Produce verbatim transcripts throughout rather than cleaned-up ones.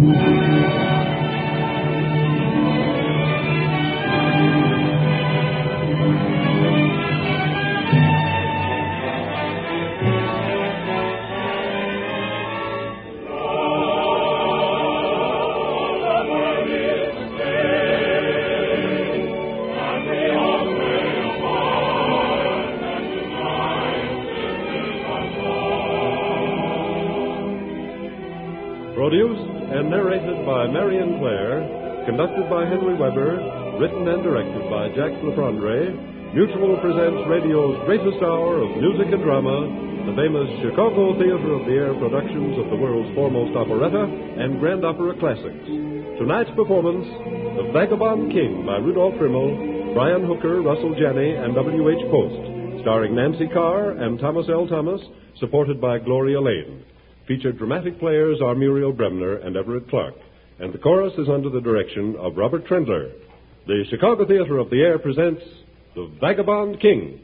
Produced and narrated by Marion Clare, conducted by Henry Weber, written and directed by Jacques Lafrandre, Mutual presents radio's greatest hour of music and drama, the famous Chicago Theater of the Air productions of the world's foremost operetta and grand opera classics. Tonight's performance, The Vagabond King by Rudolph Rimmel, Brian Hooker, Russell Janney, and W H Post, starring Nancy Carr and Thomas L. Thomas, supported by Gloria Lane. Featured dramatic players are Muriel Bremner and Everett Clark, and the chorus is under the direction of Robert Trendler. The Chicago Theater of the Air presents The Vagabond King.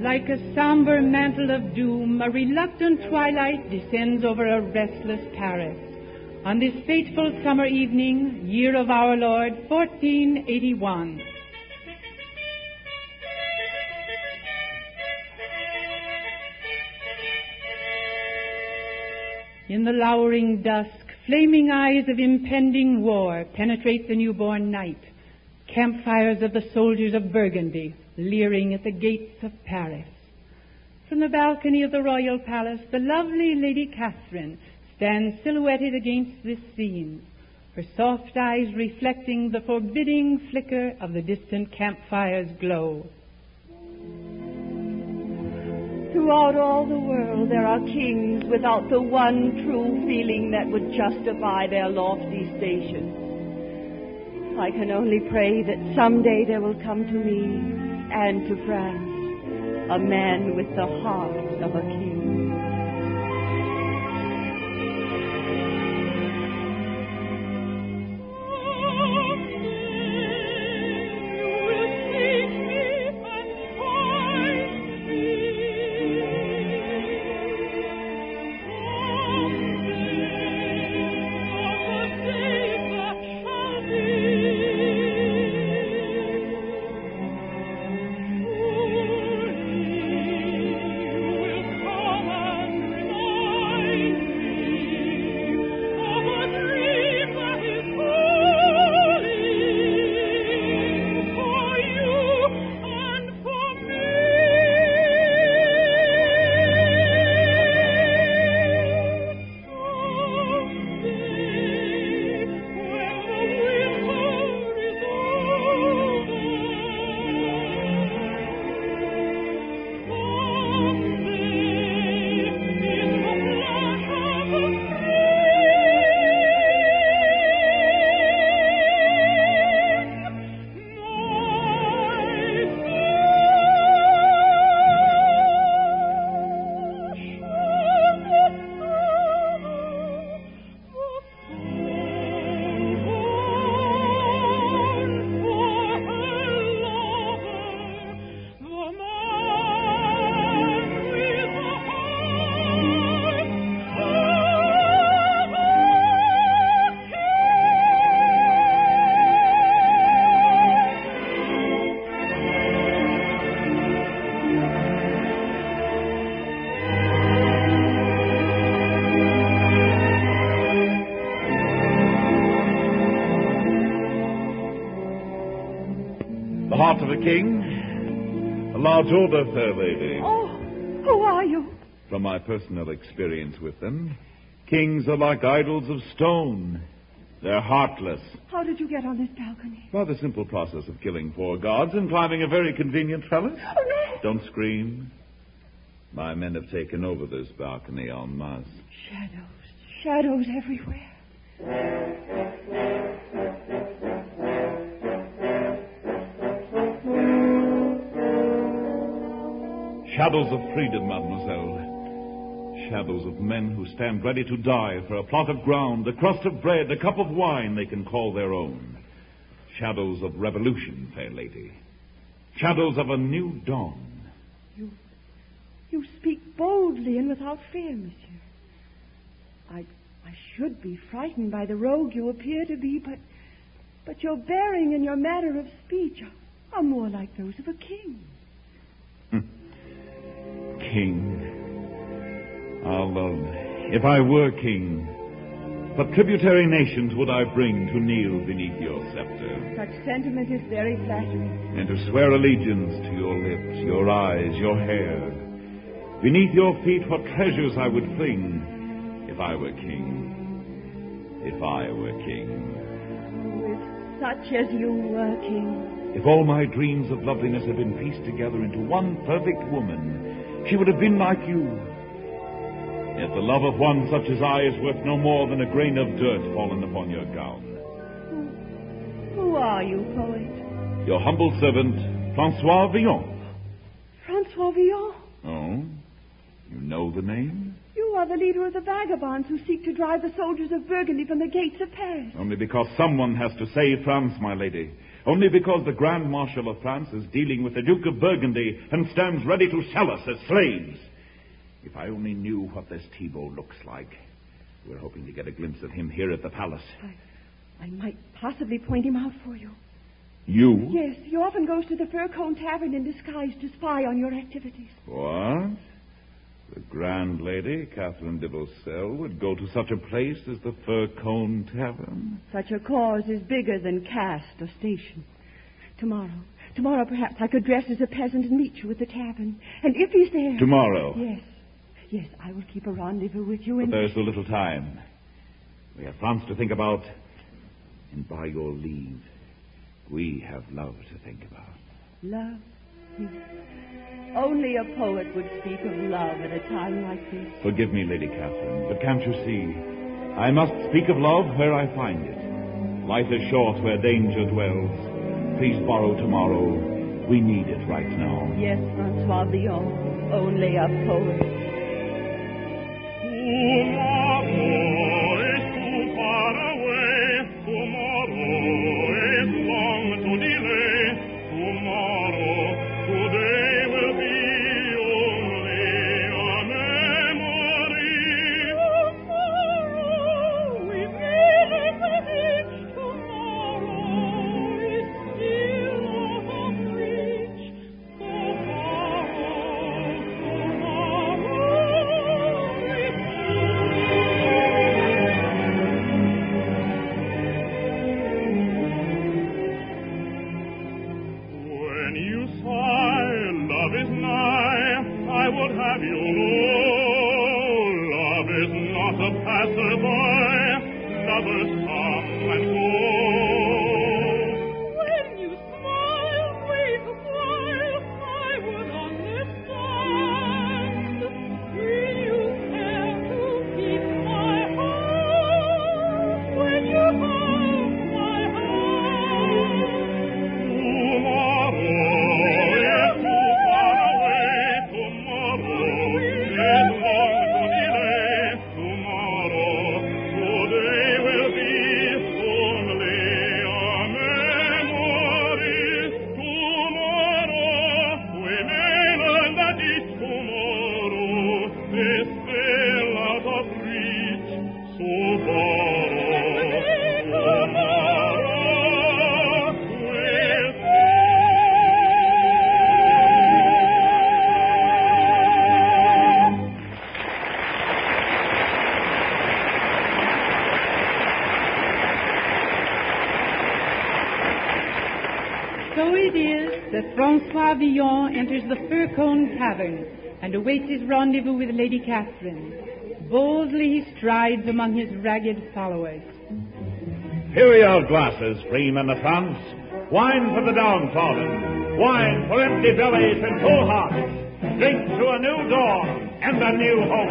Like a somber mantle of doom, a reluctant twilight descends over a restless Paris. On this fateful summer evening, year of our Lord, fourteen eighty-one. In the lowering dusk, flaming eyes of impending war penetrate the newborn night. Campfires of the soldiers of Burgundy, leering at the gates of Paris. From the balcony of the royal palace, the lovely Lady Catherine stands silhouetted against this scene, her soft eyes reflecting the forbidding flicker of the distant campfire's glow. Throughout all the world there are kings without the one true feeling that would justify their lofty station. I can only pray that someday there will come to me and to France a man with the heart of a king. Heart of a king. A large order, fair lady. Oh, who are you? From my personal experience with them, kings are like idols of stone. They're heartless. How did you get on this balcony? By the simple process of killing four guards and climbing a very convenient trellis. Oh, no. Don't scream. My men have taken over this balcony en masse. Shadows. Shadows everywhere. Shadows of freedom, mademoiselle. Shadows of men who stand ready to die for a plot of ground, a crust of bread, a cup of wine they can call their own. Shadows of revolution, fair lady. Shadows of a new dawn. You, you speak boldly and without fear, monsieur. I, I should be frightened by the rogue you appear to be, but, but your bearing and your manner of speech are, are more like those of a king. King. Ah, love, if I were king, what tributary nations would I bring to kneel beneath your scepter? Such sentiment is very flattering. And to swear allegiance to your lips, your eyes, your hair. Beneath your feet, what treasures I would fling if I were king. If I were king. With such as you were king. If all my dreams of loveliness had been pieced together into one perfect woman, she would have been like you. Yet the love of one such as I is worth no more than a grain of dirt fallen upon your gown. Who, who are you, poet? Your humble servant, Francois Villon. Francois Villon? Oh? You know the name? You are the leader of the vagabonds who seek to drive the soldiers of Burgundy from the gates of Paris. Only because someone has to save France, my lady. only because the Grand Marshal of France is dealing with the Duke of Burgundy and stands ready to sell us as slaves. If I only knew what this Thibault looks like. We're hoping to get a glimpse of him here at the palace. I, I might possibly point him out for you. You? Yes, he often goes to the Fir Cone Tavern in disguise to spy on your activities. What? The Grand Lady, Catherine de Beaucelle, would go to such a place as the Fir Cone Tavern? Such a cause is bigger than caste or station. Tomorrow, tomorrow perhaps I could dress as a peasant and meet you at the tavern. And if he's there... Tomorrow? Yes. Yes, I will keep a rendezvous with you and... But there's so little time. We have France to think about. And by your leave, we have love to think about. Love? Only a poet would speak of love at a time like this. Forgive me, Lady Catherine, but can't you see? I must speak of love where I find it. Life is short where danger dwells. Please borrow tomorrow. We need it right now. Yes, Francois Villon, only a poet. Tomorrow is too far away. Tomorrow is long to delay. Tomorrow, today will be only a memory. Tomorrow we may never reach. Tomorrow is still out of reach. Tomorrow, tomorrow. Have you know, love is not a passerby, lovers come and go. When you smile, wait a while, I would understand. Will you care to keep my heart when you hold my hand? Tomorrow. So it is that Francois Villon enters the Fir Cone Tavern and awaits his rendezvous with Lady Catherine. Boldly he strides among his ragged followers. Here are your glasses, free men of France. Wine for the downtrodden. Wine for empty bellies and full hearts. Drink to a new dawn and a new hope.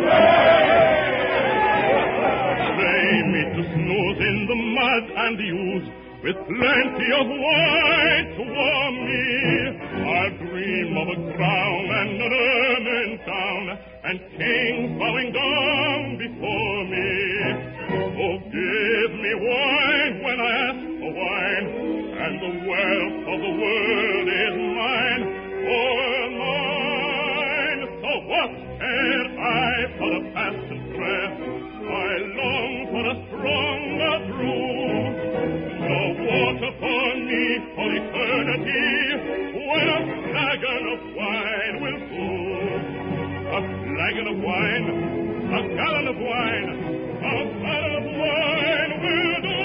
They meet to snooze in the mud and use with plenty of wine to warm me. I dream of a crown and an ermine gown and kings bowing down before me. Oh, give me wine when I ask for wine, and the wealth of the world is mine, all mine. So what care I for the past and breath? I long for a stronger brew. No water for me for eternity, when a flagon of wine will do. A flagon of wine, a gallon of wine, a gallon of wine will do.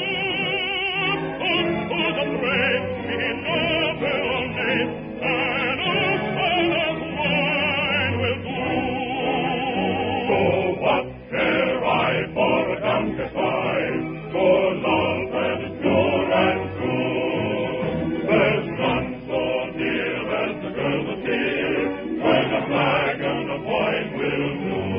Oh, to the brave, be noble only, and a gallon of wine will do. So what care I for a countess wine, for love that is pure and true? There's none so dear as the girl of here, when a flagon of wine will do.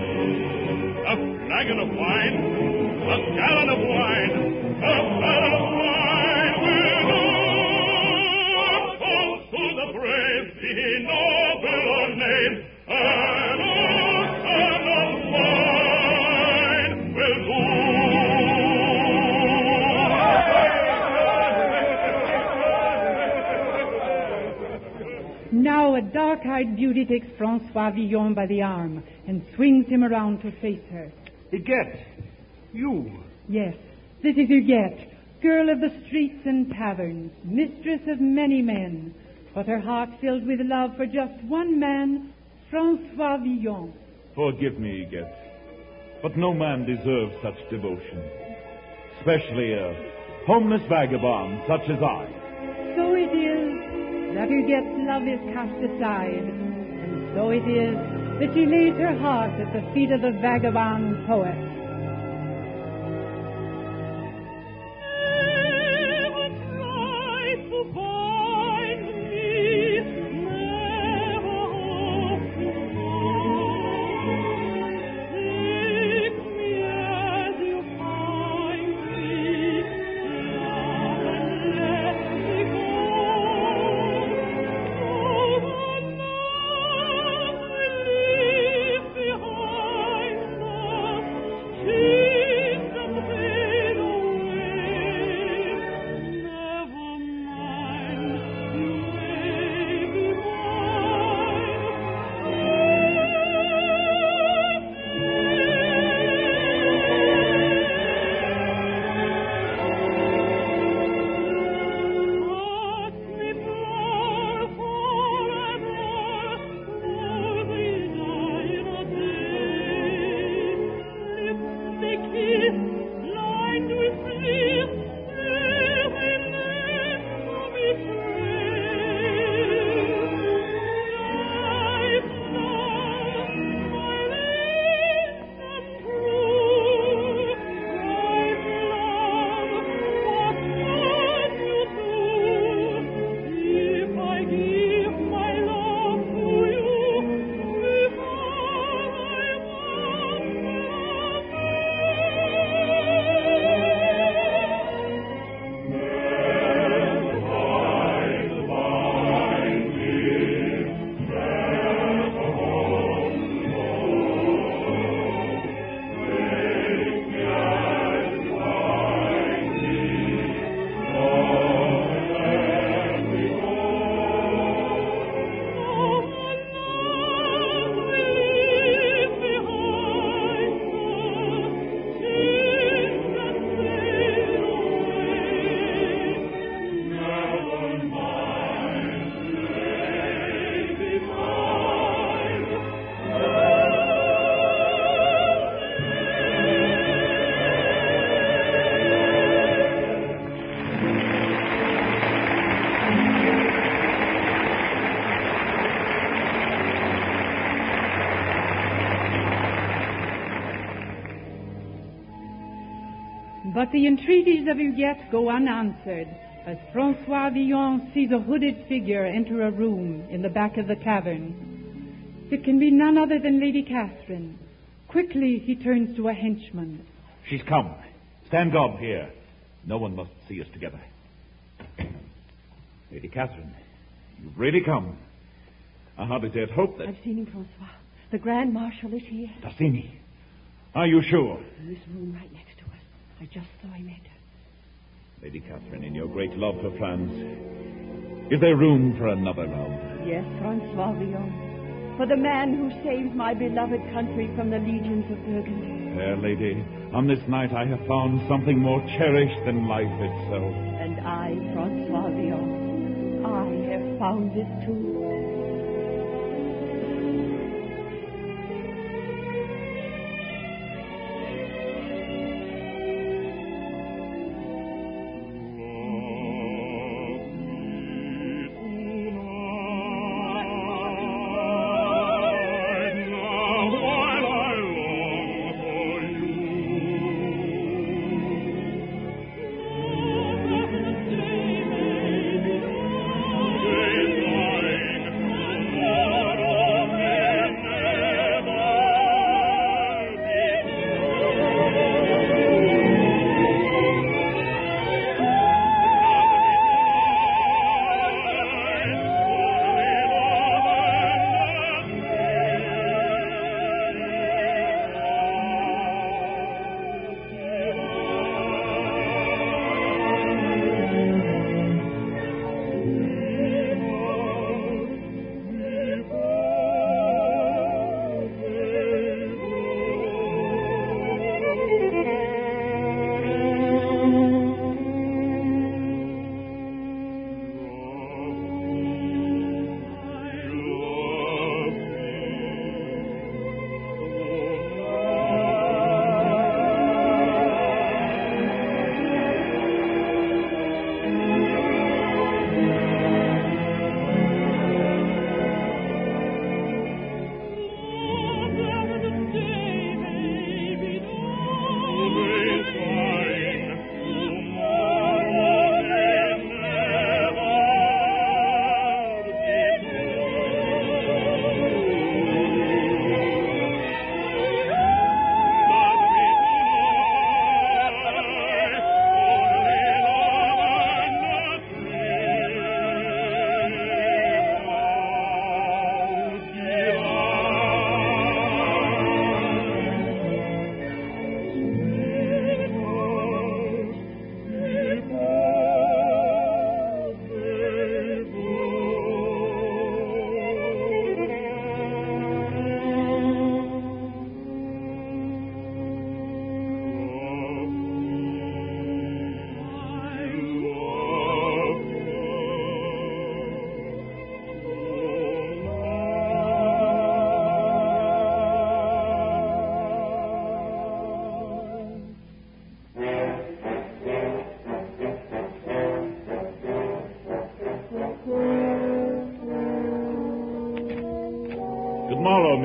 now a dark-eyed beauty takes Francois Villon by the arm and swings him around to face her. Huguette, you. Yes, this is Huguette, girl of the streets and taverns, mistress of many men, but her heart filled with love for just one man, Francois Villon. Forgive me, Huguette, but no man deserves such devotion, especially a homeless vagabond such as I. So it is that Huguette's love is cast aside, and so it is that she lays her heart at the feet of the vagabond poet. But the entreaties of Huguette go unanswered as Francois Villon sees a hooded figure enter a room in the back of the tavern. It can be none other than Lady Catherine. Quickly he turns to a henchman. She's come. Stand guard here. No one must see us together. Lady Catherine, you've really come. I hardly dared hope that... I've seen him, Francois. The Grand Marshal is here. Tassini, are you sure? In this room right next to us. I just saw him enter. Lady Catherine, in your great love for France, is there room for another love? Yes, Francois Villon. For the man who saved my beloved country from the legions of Burgundy. Fair lady, on this night I have found something more cherished than life itself. And I, Francois Villon, I have found it too.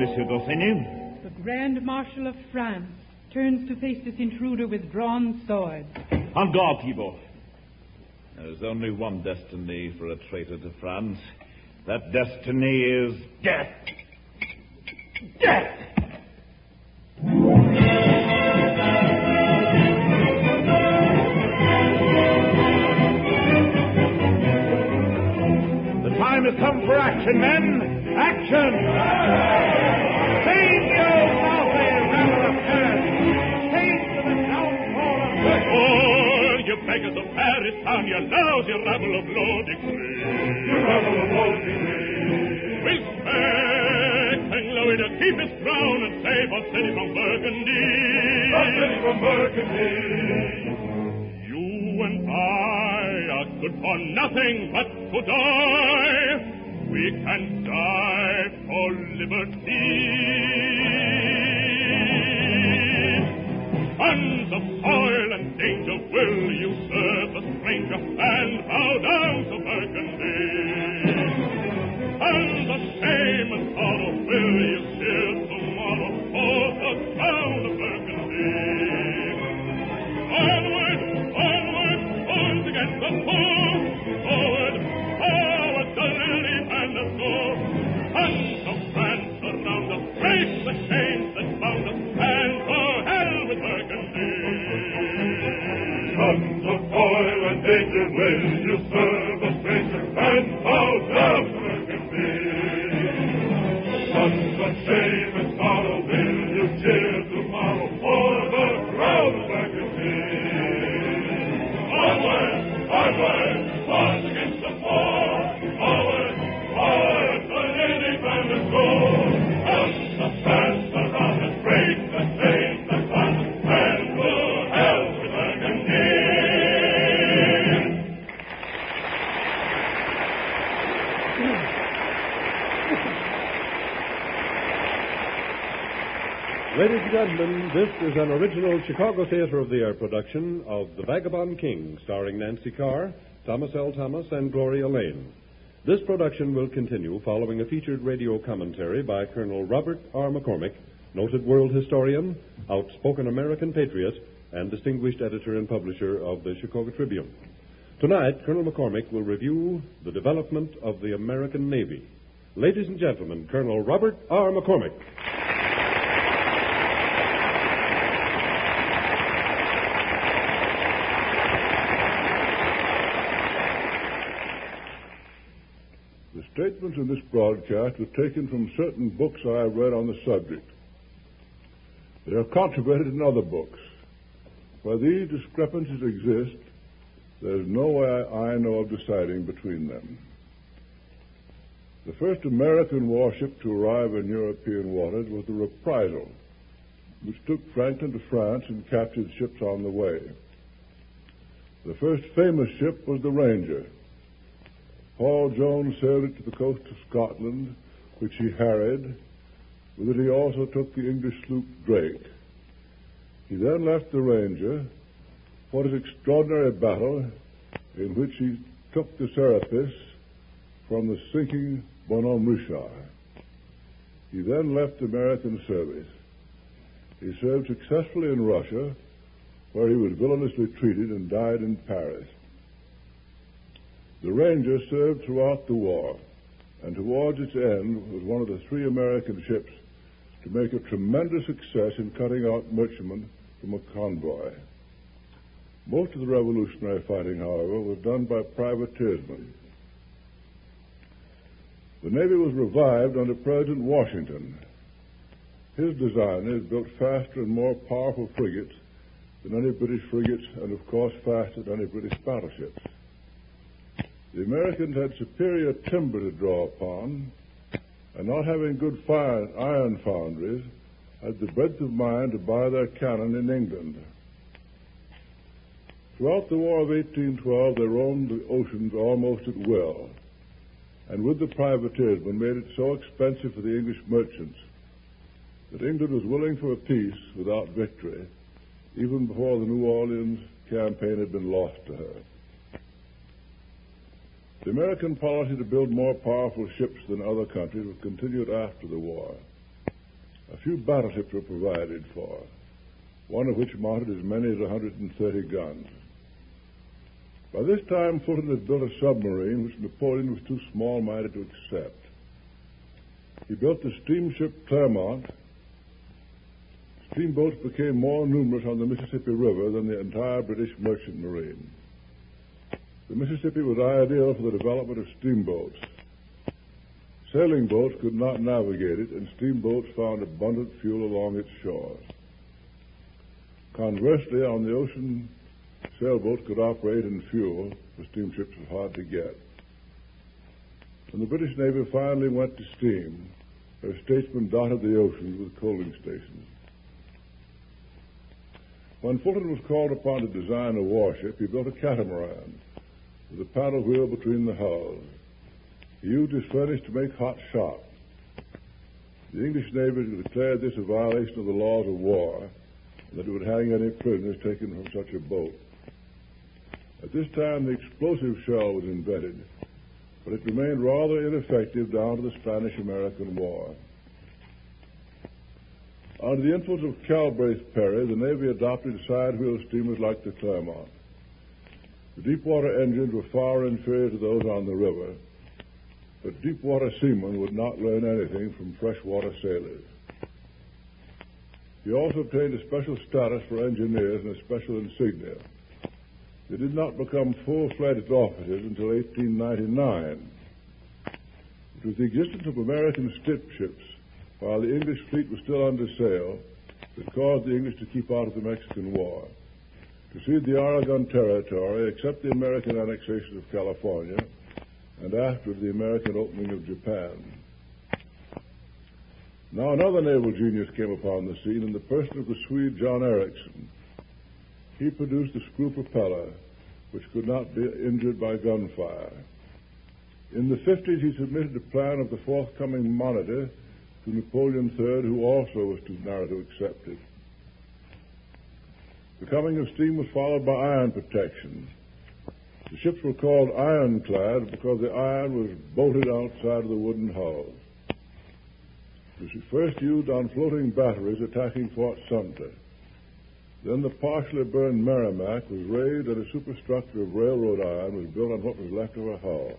Monsieur d'Orsini? The Grand Marshal of France turns to face this intruder with drawn sword. En garde, Thibault. There is only one destiny for a traitor to France. That destiny is death. Death! The time has come for action, men. Action! Save the old Maltese rebel of Paris. Save to the downfall of Britain. Oh, you beggars of Paris, down your nose, you rebel of low degree. You rebel of low degree. Respect Louis to keep his crown and save our city from Burgundy. Our city from Burgundy. You and I are good for nothing but to die. We can die for liberty. Sons of toil and danger, will you serve the stranger and bow down to Burgundy? And the shame and sorrow, will you share tomorrow for the crown of Burgundy? Onward, onward, arms against the foe! Forward, forward, the lily and the sword! Sons of France around us, break the chains that bound us, and for hell with Burgundy! Sons of toil and danger, will you serve a stranger and bow down to Burgundy? Sons of shame and sorrow, will you cheer tomorrow for the crown of Burgundy? Onward, onward, march against the foe! Forward, forward, the lily and the sword! Sons of France around us, break the chains that bind us, and to hell with Burgundy! Ladies and gentlemen, this is an original Chicago Theater of the Air production of The Vagabond King, starring Nancy Carr, Thomas L. Thomas, and Gloria Lane. This production will continue following a featured radio commentary by Colonel Robert R. McCormick, noted world historian, outspoken American patriot, and distinguished editor and publisher of the Chicago Tribune. Tonight, Colonel McCormick will review the development of the American Navy. Ladies and gentlemen, Colonel Robert R. McCormick. The statements in this broadcast are taken from certain books I have read on the subject. They are controverted in other books. Where these discrepancies exist, there is no way I know of deciding between them. The first American warship to arrive in European waters was the Reprisal, which took Franklin to France and captured ships on the way. The first famous ship was the Ranger. Paul Jones sailed it to the coast of Scotland, which he harried. With it he also took the English sloop Drake. He then left the Ranger, fought his extraordinary battle in which he took the Serapis from the sinking Bonhomme Richard. He then left American service. He served successfully in Russia, where he was villainously treated and died in Paris. The Ranger served throughout the war, and towards its end was one of the three American ships to make a tremendous success in cutting out merchantmen from a convoy. Most of the revolutionary fighting, however, was done by privateersmen. The Navy was revived under President Washington. His designers built faster and more powerful frigates than any British frigates, and of course faster than any British battleships. The Americans had superior timber to draw upon, and not having good fire, iron foundries, had the breadth of mind to buy their cannon in England. Throughout the War of eighteen twelve, they roamed the oceans almost at will, and with the privateersmen made it so expensive for the English merchants that England was willing for a peace without victory, even before the New Orleans campaign had been lost to her. The American policy to build more powerful ships than other countries was continued after the war. A few battleships were provided for, one of which mounted as many as one hundred thirty guns. By this time, Fulton had built a submarine which Napoleon was too small-minded to accept. He built the steamship Clermont. Steamboats became more numerous on the Mississippi River than the entire British merchant marine. The Mississippi was ideal for the development of steamboats. Sailing boats could not navigate it, and steamboats found abundant fuel along its shores. Conversely, on the ocean, sailboats could operate, and fuel for steamships was hard to get. When the British Navy finally went to steam, her statesmen dotted the oceans with coaling stations. When Fulton was called upon to design a warship, he built a catamaran with a paddle wheel between the hulls. He used his furnace to make hot shot. The English Navy declared this a violation of the laws of war, and that it would hang any prisoners taken from such a boat. At this time, the explosive shell was invented, but it remained rather ineffective down to the Spanish-American War. Under the influence of Calbraith Perry, the Navy adopted side-wheel steamers like the Clermont. The deep-water engines were far inferior to those on the river, but deep-water seamen would not learn anything from freshwater sailors. He also obtained a special status for engineers and a special insignia. They did not become full-fledged officers until eighteen ninety-nine. It was the existence of American steamships while the English fleet was still under sail that caused the English to keep out of the Mexican War, to cede the Oregon Territory, accept the American annexation of California, and after the American opening of Japan. Now another naval genius came upon the scene in the person of the Swede John Ericsson. He produced a screw propeller which could not be injured by gunfire. In the fifties, he submitted a plan of the forthcoming Monitor to Napoleon the Third, who also was too narrow to accept it. The coming of steam was followed by iron protection. The ships were called ironclad because the iron was bolted outside of the wooden hull. It was first used on floating batteries attacking Fort Sumter. Then the partially burned Merrimac was raised, and a superstructure of railroad iron was built on what was left of her hull.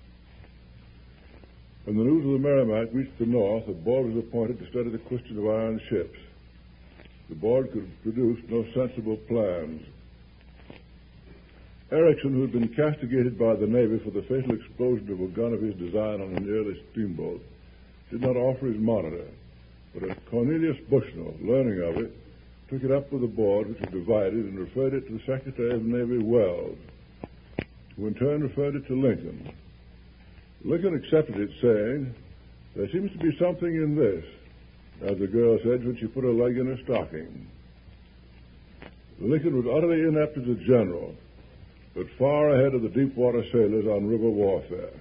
When the news of the Merrimac reached the North, a board was appointed to study the question of iron ships. The board could produce no sensible plans. Ericsson, who had been castigated by the Navy for the fatal explosion of a gun of his design on an early steamboat, did not offer his Monitor, but Cornelius Bushnell, learning of it, took it up with the board, which was divided, and referred it to the Secretary of the Navy, Wells, who in turn referred it to Lincoln. Lincoln accepted it, saying, "There seems to be something in this," as the girl said when she put her leg in her stocking. Lincoln was utterly inept as a general, but far ahead of the deep-water sailors on river warfare.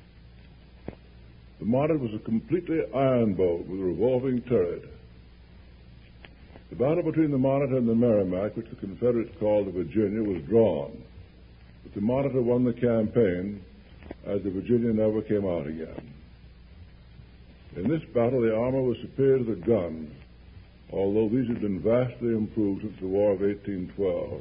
The Monitor was a completely iron boat with a revolving turret. The battle between the Monitor and the Merrimac, which the Confederates called the Virginia, was drawn, but the Monitor won the campaign, as the Virginia never came out again. In this battle, the armor was superior to the guns, although these had been vastly improved since the War of eighteen twelve.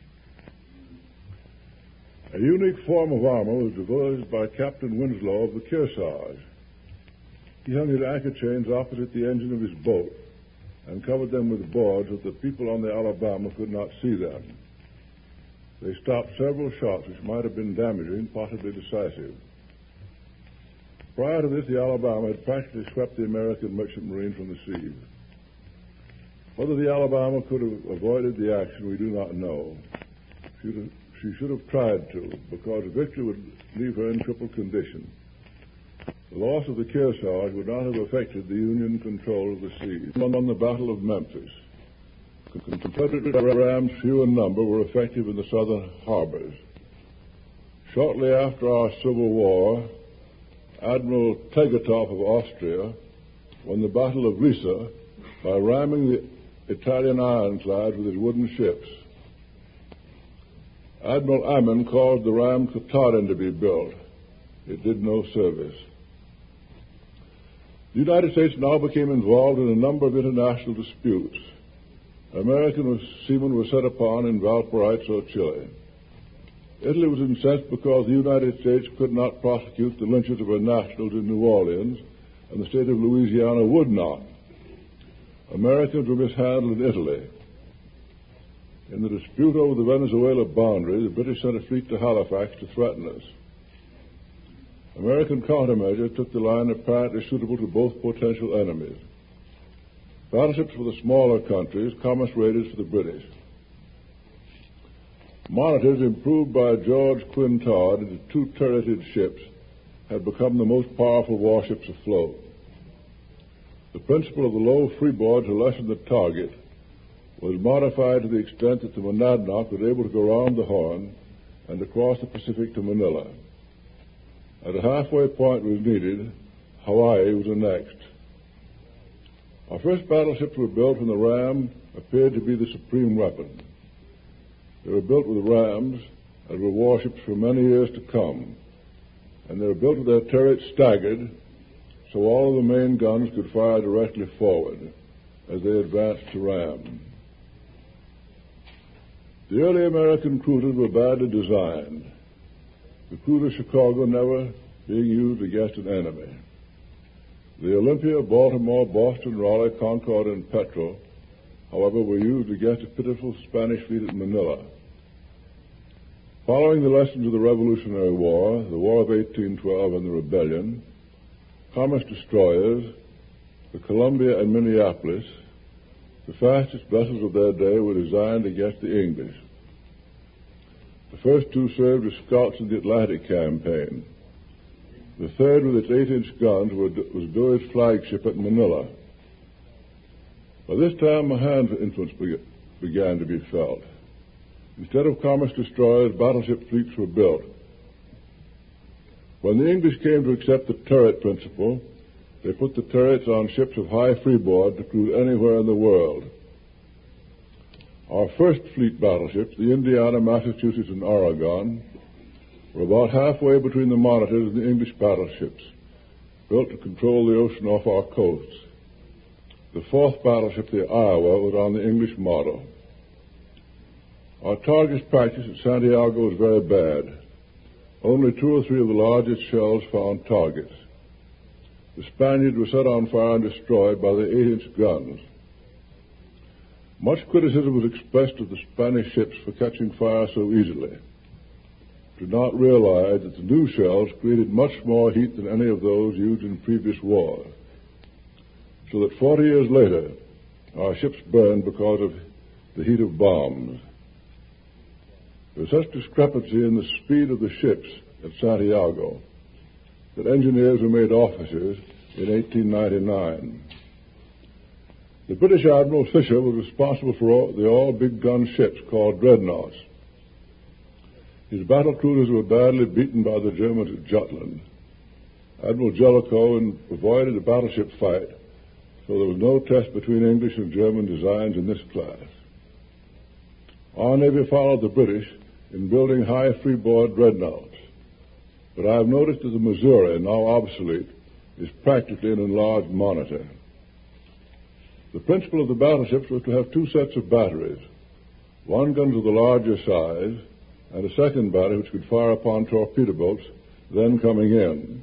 A unique form of armor was devised by Captain Winslow of the Kearsarge. He hung his anchor chains opposite the engine of his boat and covered them with boards so that the people on the Alabama could not see them. They stopped several shots which might have been damaging, possibly decisive. Prior to this, the Alabama had practically swept the American merchant marine from the seas. Whether the Alabama could have avoided the action, we do not know. She, she should have tried to, because victory would leave her in crippled condition. The loss of the Kearsarge would not have affected the Union control of the seas. On the Battle of Memphis, Confederate rams, few in number, were effective in the southern harbors. Shortly after our Civil War, Admiral Tegethoff of Austria won the Battle of Lissa by ramming the Italian ironclads with his wooden ships. Admiral Ammon caused the ram Katahdin to be built. It did no service. The United States now became involved in a number of international disputes. American seamen were set upon in Valparaiso, Chile. Italy was incensed because the United States could not prosecute the lynchers of her nationals in New Orleans, and the state of Louisiana would not. Americans were mishandled in Italy. In the dispute over the Venezuela boundary, the British sent a fleet to Halifax to threaten us. American countermeasures took the line apparently suitable to both potential enemies. Battleships for the smaller countries, commerce raiders for the British. Monitors, improved by George Quintard into two turreted ships, had become the most powerful warships afloat. The principle of the low freeboard to lessen the target was modified to the extent that the Monadnock was able to go round the Horn and across the Pacific to Manila. At a halfway point was needed, Hawaii was annexed. Our first battleships were built when the ram appeared to be the supreme weapon. They were built with rams and were warships for many years to come, and they were built with their turrets staggered so all of the main guns could fire directly forward as they advanced to ram. The early American cruisers were badly designed, the cruiser Chicago never being used against an enemy. The Olympia, Baltimore, Boston, Raleigh, Concord, and Petrel, however, were used against a pitiful Spanish fleet at Manila. Following the lessons of the Revolutionary War, the War of eighteen twelve, and the Rebellion, commerce destroyers, the Columbia and Minneapolis, the fastest vessels of their day, were designed against the English. The first two served as scouts in the Atlantic campaign. The third, with its eight-inch guns, was Dewey's flagship at Manila. By this time, Mahan's influence began to be felt. Instead of commerce destroyers, battleship fleets were built. When the English came to accept the turret principle, they put the turrets on ships of high freeboard to cruise anywhere in the world. Our first fleet battleships, the Indiana, Massachusetts, and Oregon, were about halfway between the Monitors and the English battleships, built to control the ocean off our coasts. The fourth battleship, the Iowa, was on the English model. Our target practice at Santiago was very bad. Only two or three of the largest shells found targets. The Spaniards were set on fire and destroyed by the eight-inch guns. Much criticism was expressed of the Spanish ships for catching fire so easily. Did not realize that the new shells created much more heat than any of those used in previous wars, so that forty years later, our ships burned because of the heat of bombs. There was such discrepancy in the speed of the ships at Santiago that engineers were made officers in eighteen ninety-nine. The British Admiral Fisher was responsible for all, the all-big-gun ships called dreadnoughts. His battle cruisers were badly beaten by the Germans at Jutland. Admiral Jellicoe avoided a battleship fight, so there was no test between English and German designs in this class. Our Navy followed the British in building high freeboard dreadnoughts, but I have noticed that the Missouri, now obsolete, is practically an enlarged Monitor. The principle of the battleships was to have two sets of batteries, one gun of the larger size, and a second battery which could fire upon torpedo boats then coming in.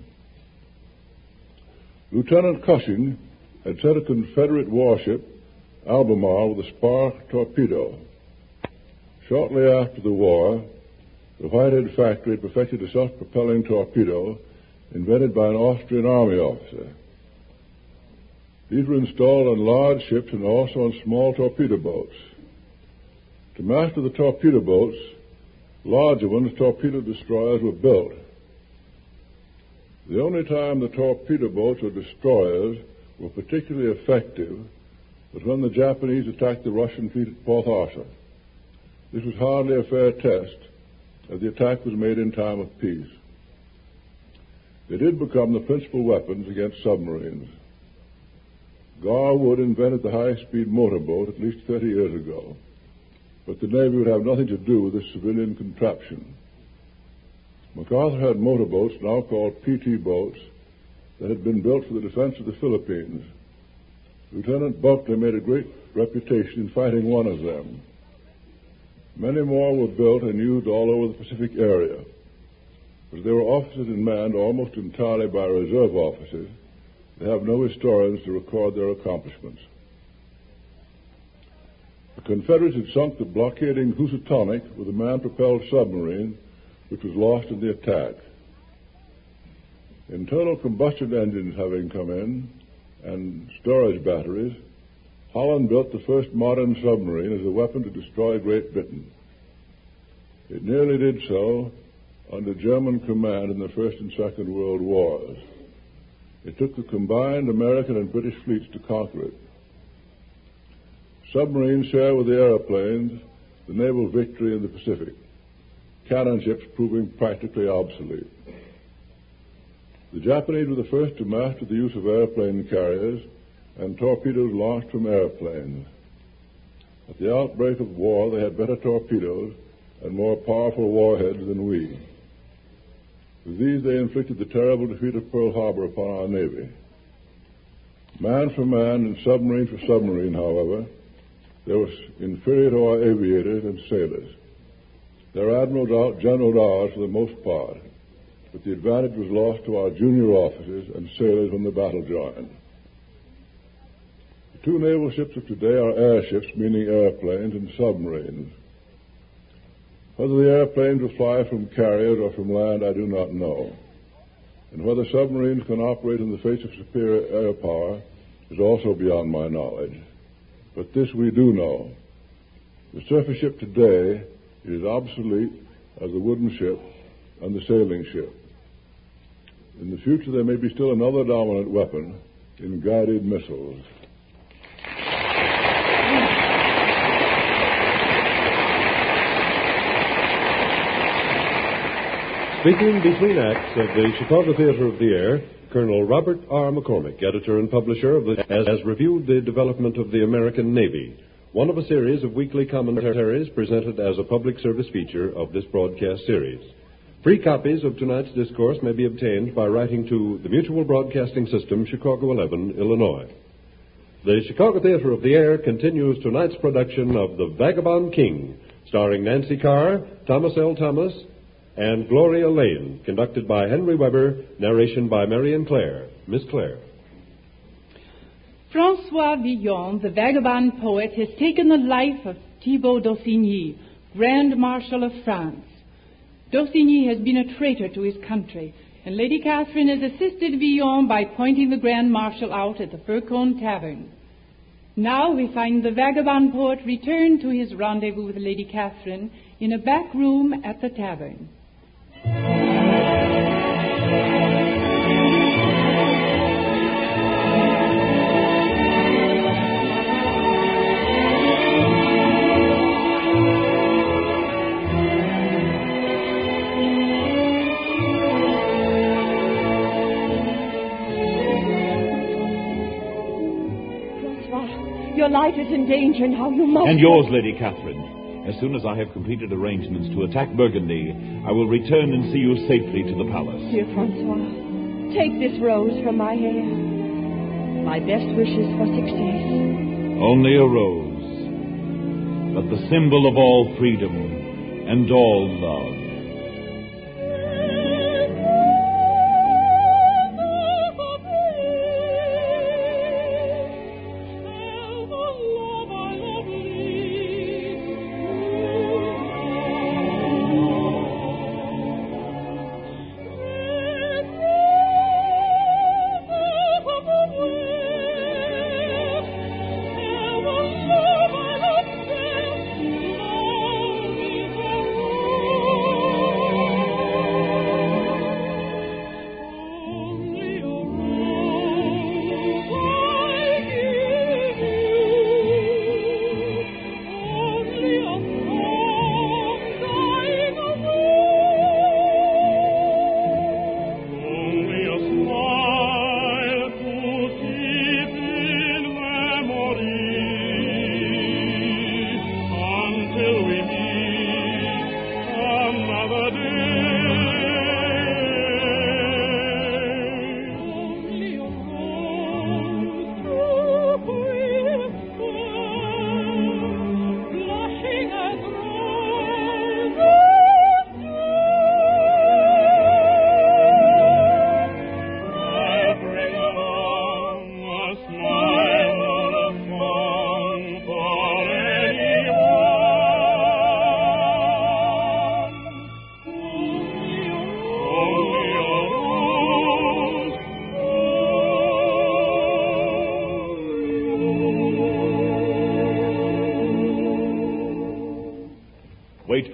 Lieutenant Cushing had sent a Confederate warship, Albemarle, with a spar torpedo. Shortly after the war, the Whitehead factory perfected a self-propelling torpedo invented by an Austrian army officer. These were installed on large ships and also on small torpedo boats. To master the torpedo boats, larger ones, torpedo destroyers, were built. The only time the torpedo boats or destroyers were particularly effective was when the Japanese attacked the Russian fleet at Port Arthur. This was hardly a fair test, as the attack was made in time of peace. They did become the principal weapons against submarines. Garwood invented the high-speed motorboat at least thirty years ago, but the Navy would have nothing to do with this civilian contraption. MacArthur had motorboats, now called P T boats, that had been built for the defense of the Philippines. Lieutenant Bulkley made a great reputation in fighting one of them. Many more were built and used all over the Pacific area, but they were officered and manned almost entirely by reserve officers. They have no historians to record their accomplishments. The Confederates had sunk the blockading Housatonic with a man-propelled submarine, which was lost in the attack. Internal combustion engines having come in, and storage batteries, Holland built the first modern submarine as a weapon to destroy Great Britain. It nearly did so under German command in the First and Second World Wars. It took the combined American and British fleets to conquer it. Submarines share with the airplanes the naval victory in the Pacific, cannon ships proving practically obsolete. The Japanese were the first to master the use of airplane carriers and torpedoes launched from airplanes. At the outbreak of war, they had better torpedoes and more powerful warheads than we. With these, they inflicted the terrible defeat of Pearl Harbor upon our Navy. Man for man and submarine for submarine, however, they were inferior to our aviators and sailors. Their admirals outgeneraled ours for the most part, but the advantage was lost to our junior officers and sailors when the battle joined. The two naval ships of today are airships, meaning airplanes, and submarines. Whether the airplanes will fly from carriers or from land, I do not know. And whether submarines can operate in the face of superior air power is also beyond my knowledge. But this we do know. The surface ship today is obsolete as the wooden ship and the sailing ship. In the future, there may be still another dominant weapon in guided missiles. Speaking between acts of the Chicago Theater of the Air, Colonel Robert R. McCormick, editor and publisher of the, has, has reviewed the development of the American Navy, one of a series of weekly commentaries presented as a public service feature of this broadcast series. Free copies of tonight's discourse may be obtained by writing to the Mutual Broadcasting System, Chicago eleven, Illinois. The Chicago Theater of the Air continues tonight's production of The Vagabond King, starring Nancy Carr, Thomas L. Thomas, and Gloria Lane, conducted by Henry Weber, narration by Marian Clare. Miss Clare. François Villon, the vagabond poet, has taken the life of Thibaut d'Aussigny, Grand Marshal of France. D'Aussigny has been a traitor to his country, and Lady Catherine has assisted Villon by pointing the Grand Marshal out at the Furcone Tavern. Now we find the vagabond poet return to his rendezvous with Lady Catherine in a back room at the tavern. Your life is in danger now. You must... And yours, Lady Catherine. As soon as I have completed arrangements to attack Burgundy, I will return and see you safely to the palace. Dear Francois, take this rose from my hand. My best wishes for success. Only a rose, but the symbol of all freedom and all love. Oh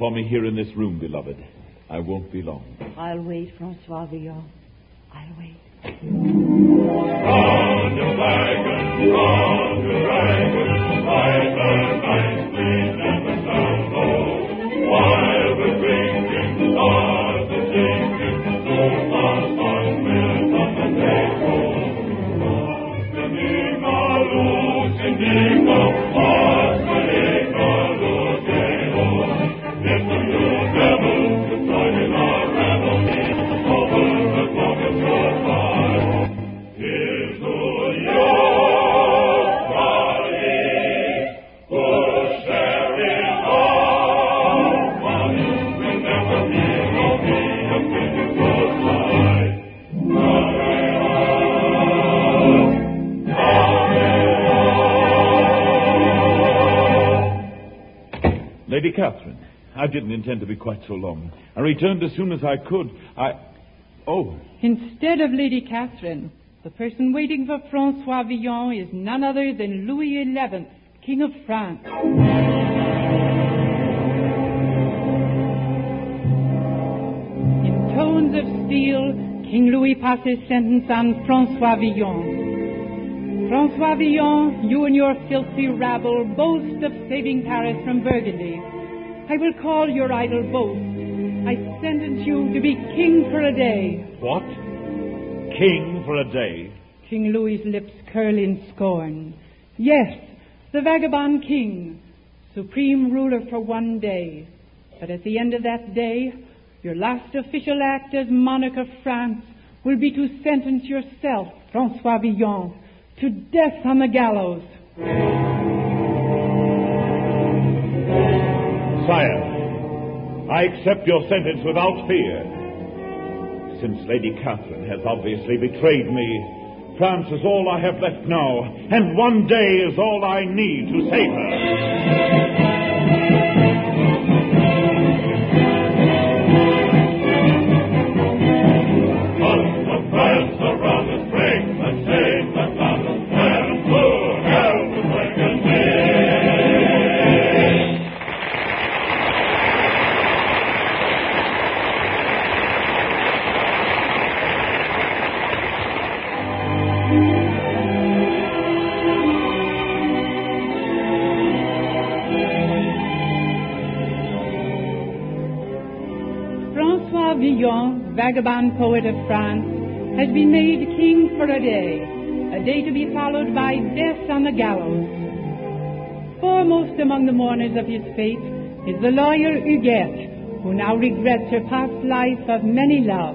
for me here in this room, beloved. I won't be long. I'll wait, Francois Villon. I'll wait. On the wagon, on the wagon, ride the night wind and the sound low. While we're drinking, stars are singing, so fast on will come the day home. Singing a loo, singing a heart, singing a loo, day home. It's a new devil to join in our revel, over the clock of your fire. Here's who you are, who share in our money. Remember me, will be a beautiful life. Lady Catherine, I didn't intend to be quite so long. I returned as soon as I could. I... Oh. Instead of Lady Catherine, the person waiting for Francois Villon is none other than Louis the eleventh, King of France. In tones of steel, King Louis passes sentence on Francois Villon. Francois Villon, you and your filthy rabble boast of saving Paris from Burgundy. I will call your idle boast. I sentence you to be king for a day. What? King for a day? King Louis's lips curl in scorn. Yes, the vagabond king, supreme ruler for one day. But at the end of that day, your last official act as monarch of France will be to sentence yourself, Francois Villon, to death on the gallows. Sire, I accept your sentence without fear. Since Lady Catherine has obviously betrayed me, France is all I have left now, and one day is all I need to save her. Villon, vagabond poet of France, has been made king for a day, a day to be followed by death on the gallows. Foremost among the mourners of his fate is the lawyer Huguette, who now regrets her past life of many loves.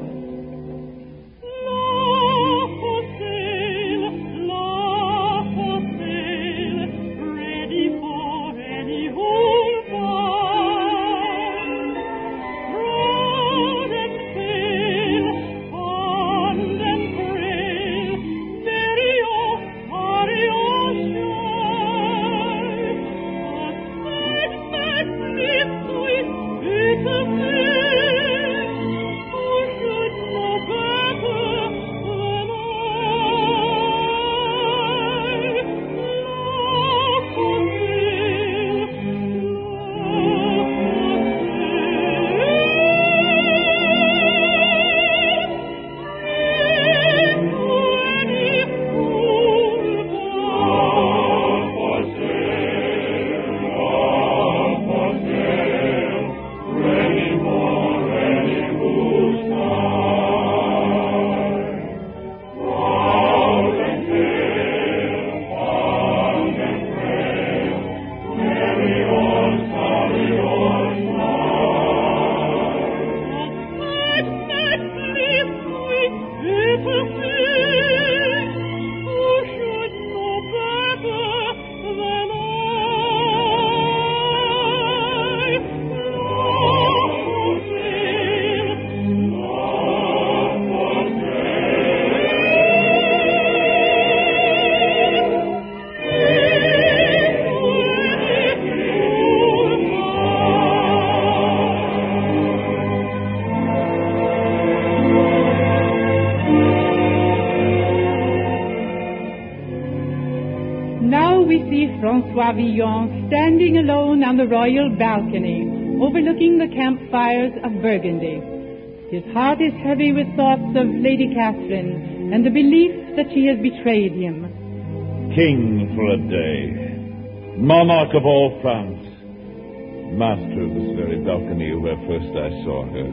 Francois Villon standing alone on the royal balcony, overlooking the campfires of Burgundy. His heart is heavy with thoughts of Lady Catherine and the belief that she has betrayed him. King for a day, monarch of all France, master of this very balcony where first I saw her.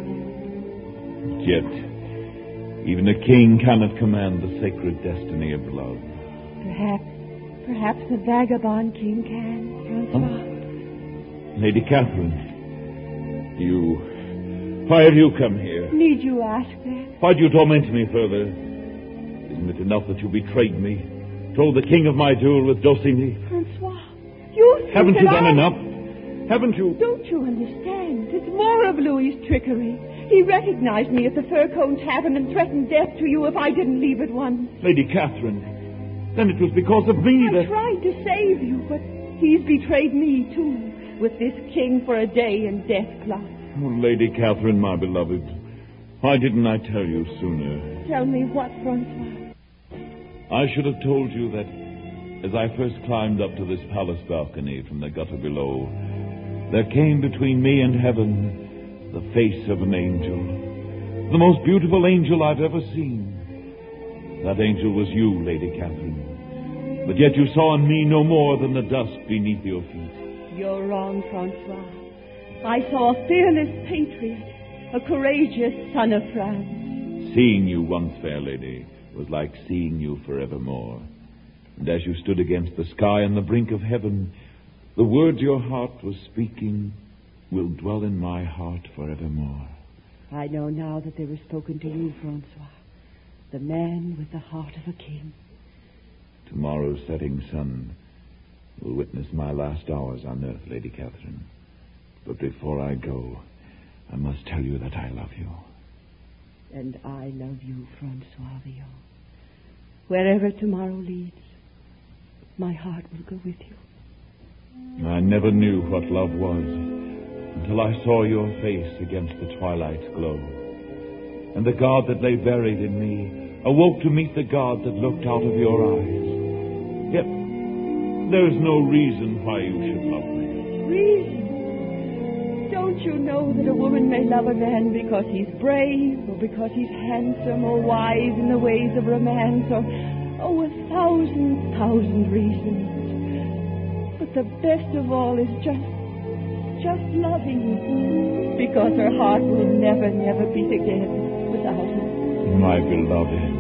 Yet, even a king cannot command the sacred destiny of love. Perhaps, perhaps the vagabond king can, Francois. Huh? Lady Catherine, you... why have you come here? Need you ask that? Why do you torment me further? Isn't it enough that you betrayed me? Told the king of my duel with Dausigny? Francois, you think Haven't you that done I... enough? Haven't you? Don't you understand? It's more of Louis's trickery. He recognized me at the Fir Cone Tavern and threatened death to you if I didn't leave at once. Lady Catherine, then it was because of me I that... tried to save you, but he's betrayed me, too, with this king for a day and death clock. Oh, Lady Catherine, my beloved, why didn't I tell you sooner? Tell me what, Francois? I should have told you that as I first climbed up to this palace balcony from the gutter below, there came between me and heaven the face of an angel, the most beautiful angel I've ever seen. That angel was you, Lady Catherine, but yet you saw in me no more than the dust beneath your feet. You're wrong, Francois. I saw a fearless patriot, a courageous son of France. Seeing you once, fair lady, was like seeing you forevermore. And as you stood against the sky on the brink of heaven, the words your heart was speaking will dwell in my heart forevermore. I know now that they were spoken to you, Francois, the man with the heart of a king. Tomorrow's setting sun will witness my last hours on earth, Lady Catherine. But before I go, I must tell you that I love you. And I love you, Francois Villon. Wherever tomorrow leads, my heart will go with you. I never knew what love was until I saw your face against the twilight's glow. And the God that lay buried in me awoke to meet the God that looked out of your eyes. Yet, there's no reason why you should love me. Reason? Don't you know that a woman may love a man because he's brave, or because he's handsome, or wise in the ways of romance, or, oh, a thousand, thousand reasons. But the best of all is just, just loving you, because her heart will never, never beat again without her. My beloved.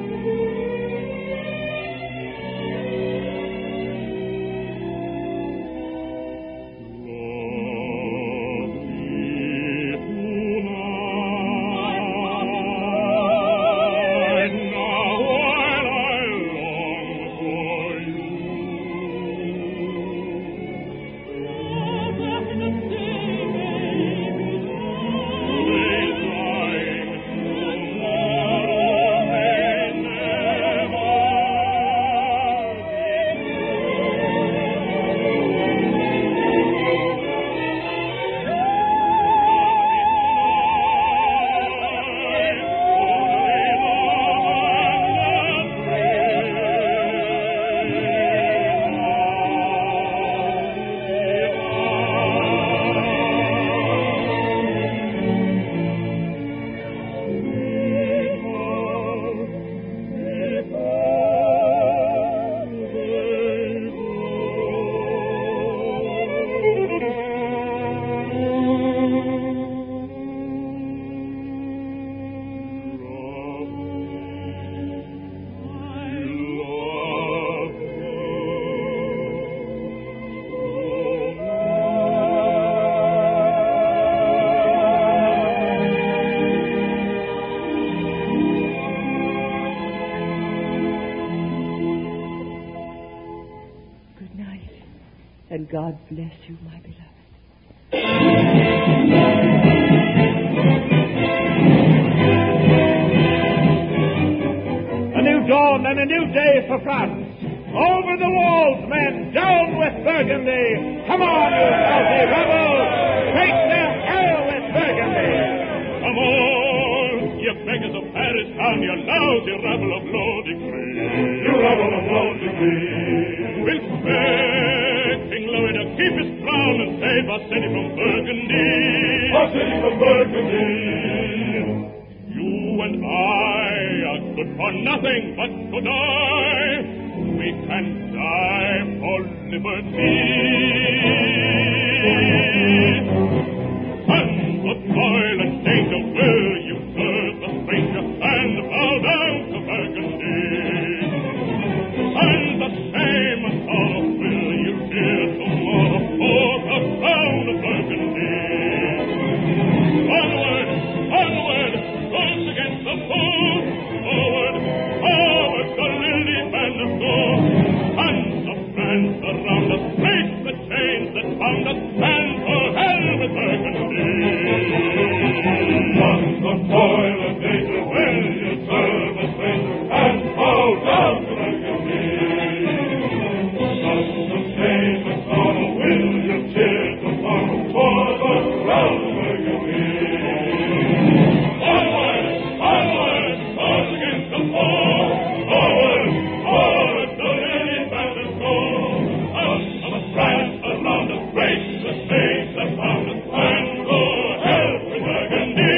And God bless you, my beloved. A new dawn and a new day for France. Over the walls, men, down with Burgundy. Come on, you filthy rebels. Take them hell with Burgundy. Come on, you beggars of Paris, down, you lousy rabble of low degree. You rabble of low degree. We'll spare King Louis to keep his crown and save our city from Burgundy. city of Burgundy. You and I are good for nothing but to die. We can die for liberty. And what toil and danger will you serve the stranger and bow down to Burgundy? And the shame and sorrow will you fear tomorrow for the crown of Burgundy? Onward, onward, those against the foe. Forward, forward, the lily band of gold. Hands of France around us, break the chains that bound us, and for hell with Burgundy. Once the toil and danger will you serve a stranger, and bow down to Burgundy. Once the shame and sorrow will you cheer tomorrow for the crown of Burgundy. Onward, onward, those against the foe. Forward, forward, the lily band of gold. House of France around us, break the chains that bound us, and go hell with Burgundy.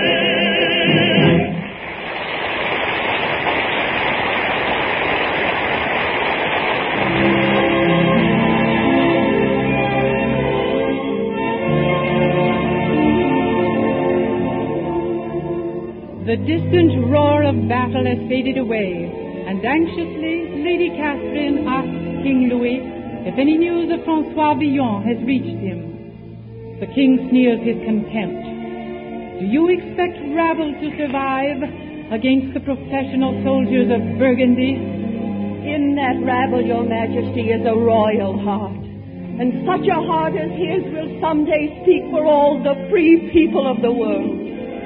The distant roar of battle has faded away, and anxiously Lady Catherine asks King Louis if any news of Francois Villon has reached him. The king sneers his contempt. Do you expect rabble to survive against the professional soldiers of Burgundy? In that rabble, Your Majesty, is a royal heart. And such a heart as his will someday speak for all the free people of the world.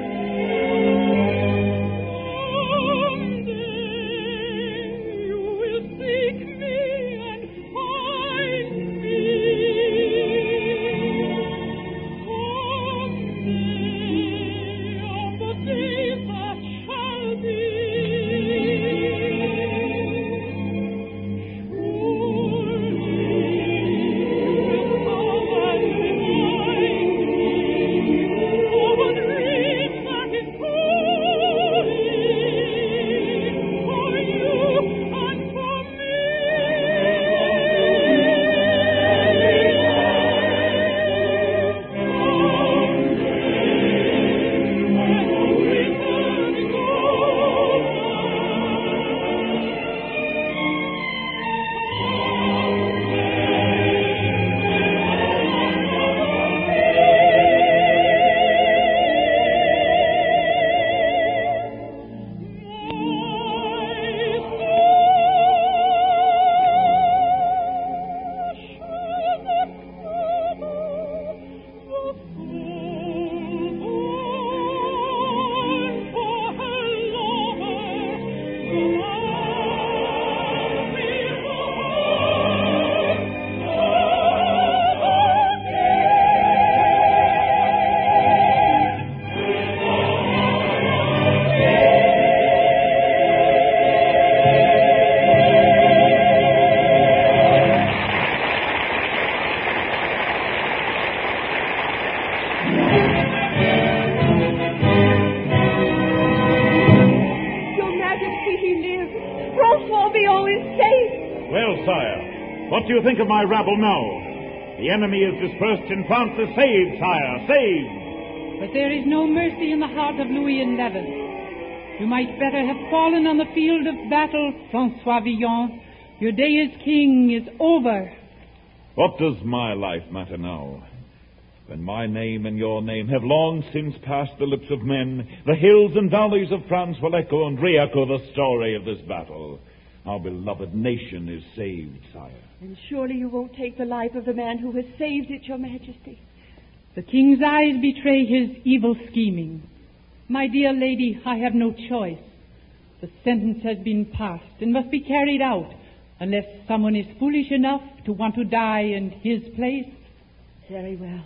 What do you think of my rabble now? The enemy is dispersed and France is saved, sire, saved. But there is no mercy in the heart of Louis the eleventh. You might better have fallen on the field of battle, Francois Villon. Your day as king is over. What does my life matter now? When my name and your name have long since passed the lips of men, the hills and valleys of France will echo and re-echo the story of this battle. Our beloved nation is saved, sire. And surely you won't take the life of the man who has saved it, Your Majesty. The king's eyes betray his evil scheming. My dear lady, I have no choice. The sentence has been passed and must be carried out, unless someone is foolish enough to want to die in his place. Very well.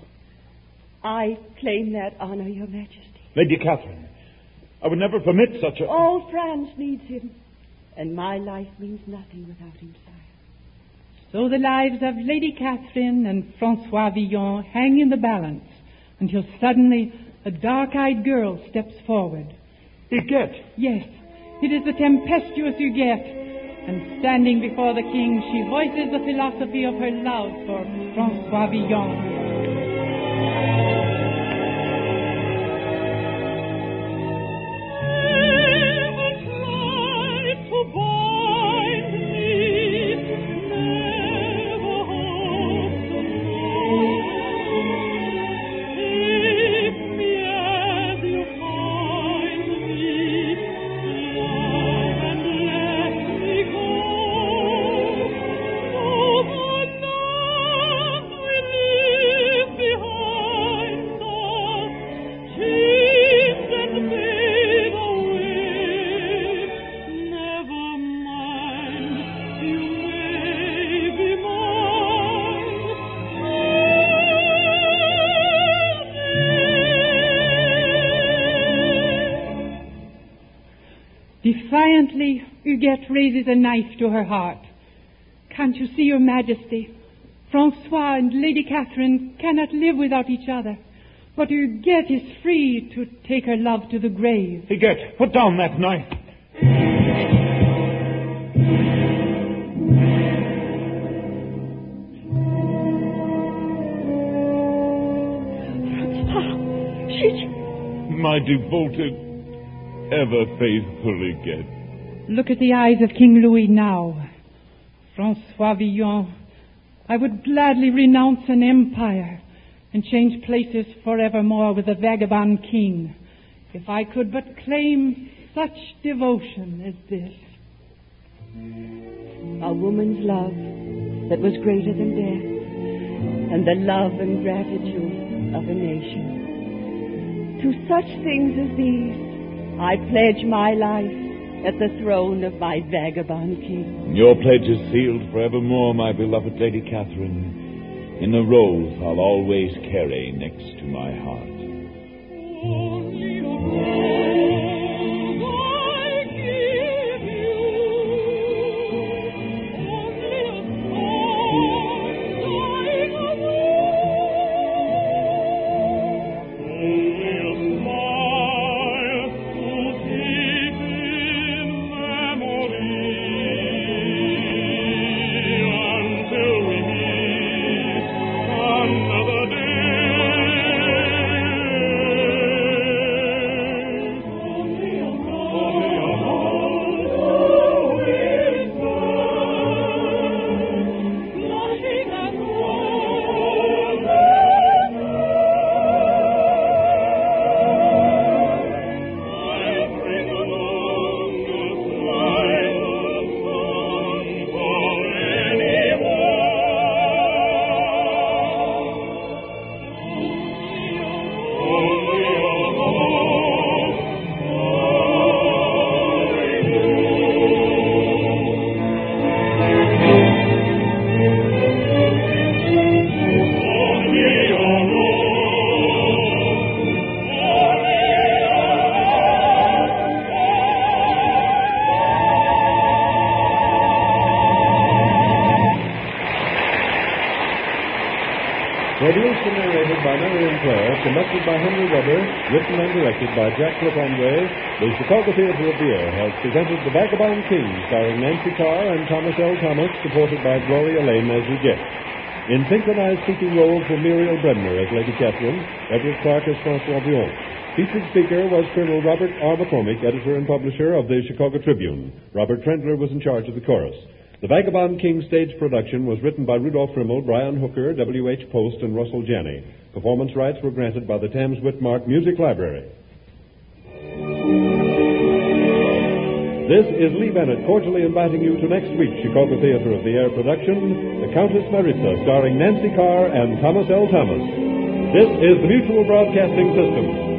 I claim that honor, Your Majesty. Lady Catherine, I would never permit such a... All France needs him, and my life means nothing without him, sire. So the lives of Lady Catherine and Francois Villon hang in the balance, until suddenly a dark-eyed girl steps forward. Huguette. Yes, it is the tempestuous Huguette. And standing before the king, she voices the philosophy of her love for Francois Villon. Defiantly, Huguette raises a knife to her heart. Can't you see, Your Majesty? Francois and Lady Catherine cannot live without each other. But Huguette is free to take her love to the grave. Huguette, put down that knife. Francois, she... My devoted, ever faithful Huguette. Look at the eyes of King Louis now. Francois Villon, I would gladly renounce an empire and change places forevermore with the vagabond king, if I could but claim such devotion as this. A woman's love that was greater than death, and the love and gratitude of a nation. To such things as these, I pledge my life at the throne of my vagabond king. Your pledge is sealed forevermore, my beloved Lady Catherine, in a rose I'll always carry next to my heart. Produced and narrated by Marion Clare, conducted by Henry Weber, written and directed by Jack LePondre, the Chicago Theatre of the Air has presented The Vagabond King, starring Nancy Carr and Thomas L. Thomas, supported by Gloria Lane as Huguette. In synchronized speaking roles were Muriel Bremner as Lady Catherine, Edward Clark as Francois Villon. Featured speaker was Colonel Robert R. McCormick, editor and publisher of the Chicago Tribune. Robert Trendler was in charge of the chorus. The Vagabond King stage production was written by Rudolph Rimmel, Brian Hooker, W H Post, and Russell Janney. Performance rights were granted by the Thames Whitmark Music Library. This is Lee Bennett cordially inviting you to next week's Chicago Theatre of the Air production, The Countess Maritza, starring Nancy Carr and Thomas L. Thomas. This is the Mutual Broadcasting System.